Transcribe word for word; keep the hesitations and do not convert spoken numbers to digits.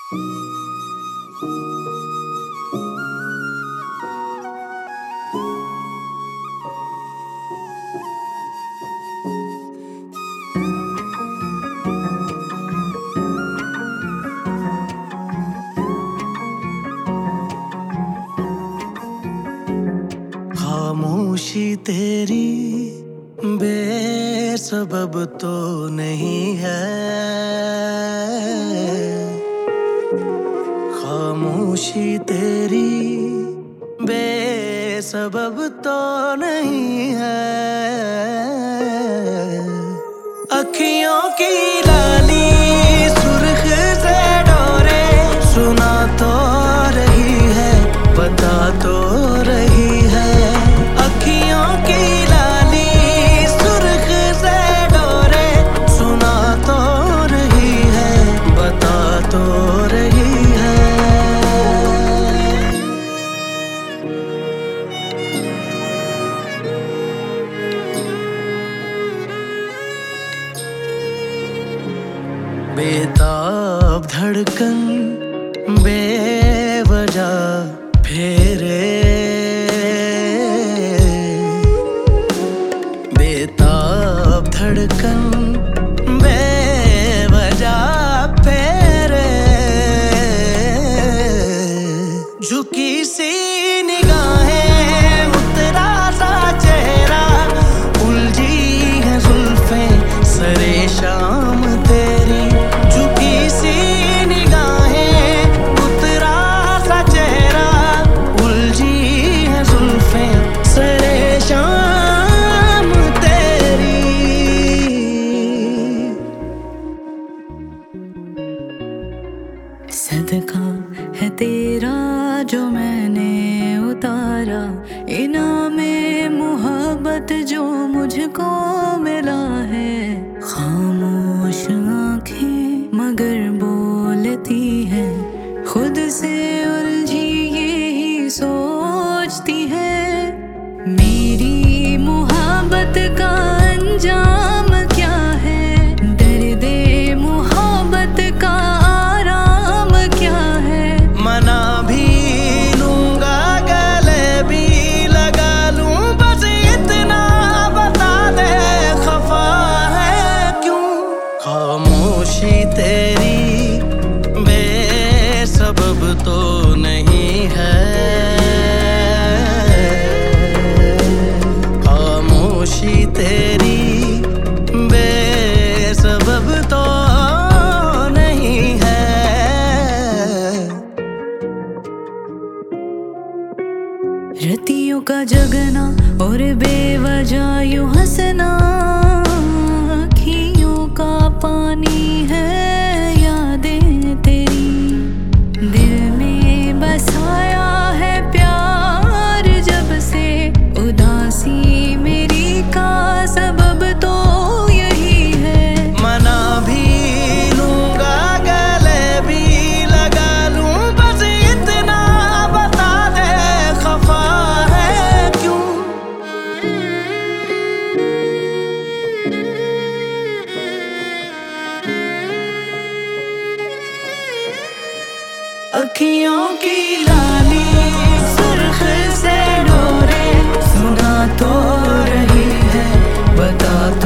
खामोशी तेरी बेसबब तो नहीं है, खामोशी तेरी बेसबब तो नहीं है। अखियों की लाली सुर्ख से डोरे सुना तो रही है, बता तो रही है। अखियों की लाली सुर्ख से डोरे सुना तो रही है, बता तो रही है। बेताब धड़कन बेवजह फेरे, बेताब धड़कन बेवजह फेरे। झुकी सी निगाहें उतरा सा चेहरा, उलझी है जुल्फें सरे शाम तेरी। झुकी सी निगाहें उतरा सा चेहरा, उलझी है जुल्फें सरे शाम तेरी। सदका है तेरा जो मैंने उतारा, इनामे मोहब्बत जो मुझको मिला है। खामोश आँखें मगर बोलती है, खुद से उलझी यही सोचती है। मेरी मोहब्बत का अंजाम क्या है, दर्दे मोहब्बत का आराम क्या है। मना भी लूंगा गले भी लगा लूं, बस इतना बता दे खफा है क्यों। खामोशी तेरी बेसबब तो नहीं है, खामोशी तेरी बेसबब तो नहीं है। रतियों का जगना और बेवजह यूं हंसना, अखियों का पानी है यादें तेरी। दिल में बसाया है प्यार जब से, उदासी मेरी का सबब तो यही है। मना भी लूंगा गले भी लगा लूं, बस इतना बता दे खफा है क्यों। अखियों की लाली सुर्ख से डोरे सुना तो रही है, बता तो